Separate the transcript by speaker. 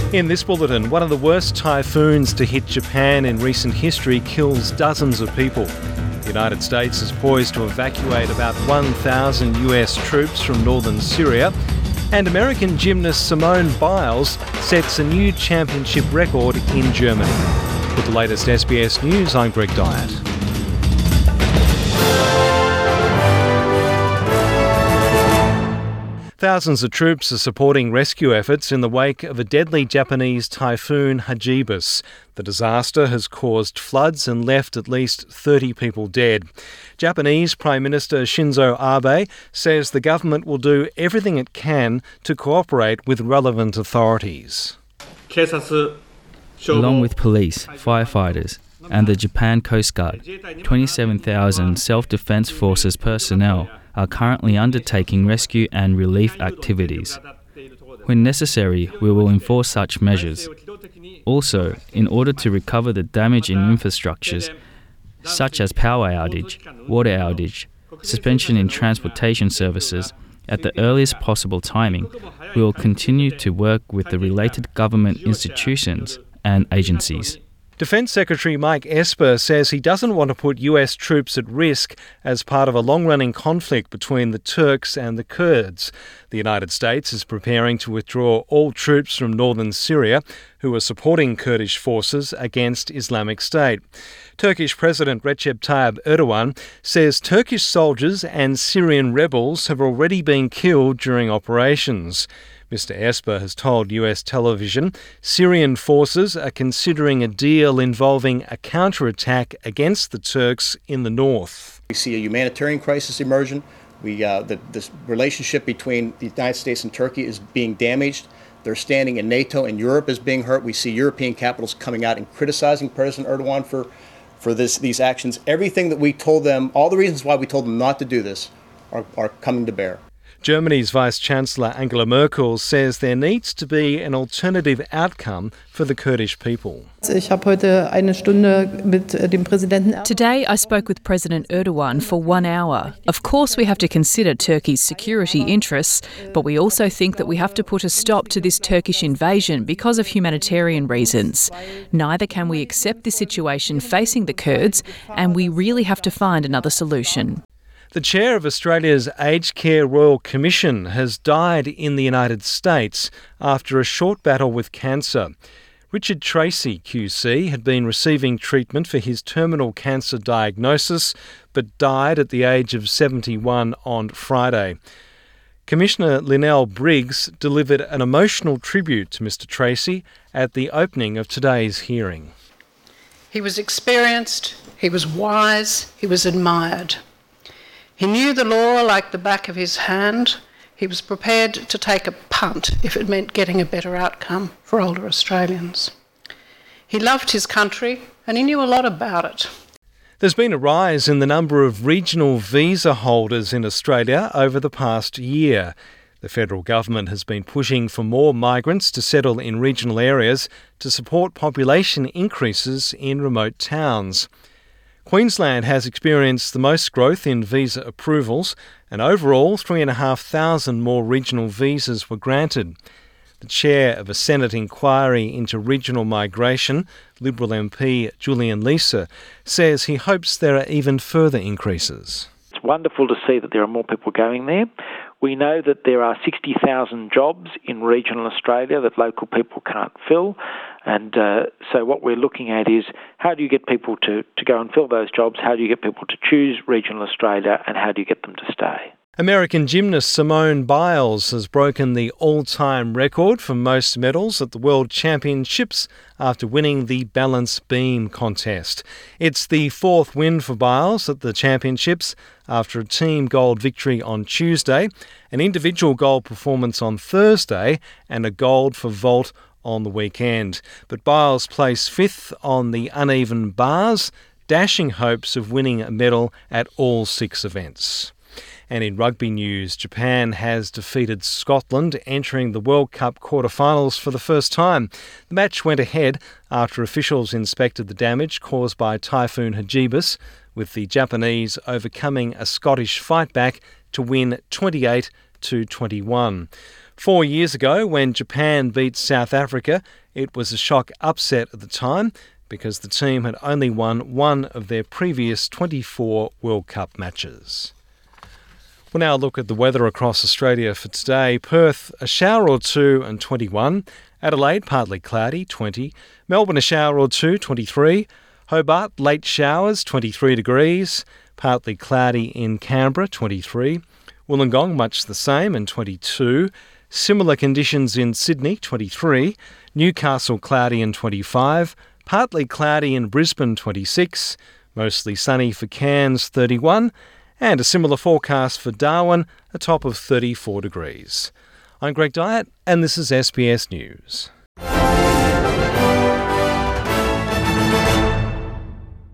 Speaker 1: In this bulletin, one of the worst typhoons to hit Japan in recent history kills dozens of people. The United States is poised to evacuate about 1,000 US troops from northern Syria. And American gymnast Simone Biles sets a new championship record in Germany. With the latest SBS News, I'm Greg Dyett. Thousands of troops are supporting rescue efforts in the wake of a deadly Japanese typhoon Hagibis. The disaster has caused floods and left at least 30 people dead. Japanese Prime Minister Shinzo Abe says the government will do everything it can to cooperate with relevant authorities.
Speaker 2: Along with police, firefighters and the Japan Coast Guard, 27,000 self-defense forces personnel are currently undertaking rescue and relief activities. When necessary, we will enforce such measures. Also, in order to recover the damage in infrastructures, such as power outage, water outage, suspension in transportation services, at the earliest possible timing, we will continue to work with the related government institutions and agencies.
Speaker 1: Defence Secretary Mike Esper says he doesn't want to put US troops at risk as part of a long-running conflict between the Turks and the Kurds. The United States is preparing to withdraw all troops from northern Syria who are supporting Kurdish forces against Islamic State. Turkish President Recep Tayyip Erdogan says Turkish soldiers and Syrian rebels have already been killed during operations. Mr. Esper has told US television Syrian forces are considering a deal involving a counterattack against the Turks in the north.
Speaker 3: We see a humanitarian crisis emerging. This relationship between the United States and Turkey is being damaged. Their standing in NATO and Europe is being hurt. We see European capitals coming out and criticizing President Erdogan for these actions. Everything that we told them, all the reasons why we told them not to do this, are coming to bear.
Speaker 1: Germany's Vice-Chancellor Angela Merkel says there needs to be an alternative outcome for the Kurdish people.
Speaker 4: Today I spoke with President Erdogan for 1 hour. Of course we have to consider Turkey's security interests, but we also think that we have to put a stop to this Turkish invasion because of humanitarian reasons. Neither can we accept this situation facing the Kurds, and we really have to find another solution.
Speaker 1: The chair of Australia's Aged Care Royal Commission has died in the United States after a short battle with cancer. Richard Tracy QC had been receiving treatment for his terminal cancer diagnosis but died at the age of 71 on Friday. Commissioner Linnell Briggs delivered an emotional tribute to Mr Tracy at the opening of today's hearing.
Speaker 5: He was experienced, he was wise, he was admired. He knew the law like the back of his hand. He was prepared to take a punt if it meant getting a better outcome for older Australians. He loved his country and he knew a lot about it.
Speaker 1: There's been a rise in the number of regional visa holders in Australia over the past year. The federal government has been pushing for more migrants to settle in regional areas to support population increases in remote towns. Queensland has experienced the most growth in visa approvals, and overall 3,500 more regional visas were granted. The chair of a Senate inquiry into regional migration, Liberal MP Julian Leeser, says he hopes there are even further increases.
Speaker 6: It's wonderful to see that there are more people going there. We know that there are 60,000 jobs in regional Australia that local people can't fill. And so what we're looking at is how do you get people to go and fill those jobs? How do you get people to choose regional Australia? And how do you get them to stay?
Speaker 1: American gymnast Simone Biles has broken the all-time record for most medals at the World Championships after winning the balance beam contest. It's the fourth win for Biles at the championships after a team gold victory on Tuesday, an individual gold performance on Thursday, and a gold for vault on the weekend. But Biles placed fifth on the uneven bars, dashing hopes of winning a medal at all 6 events. And in rugby news, Japan has defeated Scotland, entering the World Cup quarterfinals for the first time. The match went ahead after officials inspected the damage caused by Typhoon Hagibis, with the Japanese overcoming a Scottish fightback to win 28-21. 4 years ago, when Japan beat South Africa, it was a shock upset at the time because the team had only won one of their previous 24 World Cup matches. We'll now look at the weather across Australia for today. Perth, a shower or two and 21. Adelaide, partly cloudy, 20. Melbourne, a shower or two, 23. Hobart, late showers, 23 degrees. Partly cloudy in Canberra, 23. Wollongong, much the same, and 22. Similar conditions in Sydney, 23. Newcastle, cloudy and 25. Partly cloudy in Brisbane, 26. Mostly sunny for Cairns, 31. And a similar forecast for Darwin, a top of 34 degrees. I'm Greg Dyett, and this is SBS News.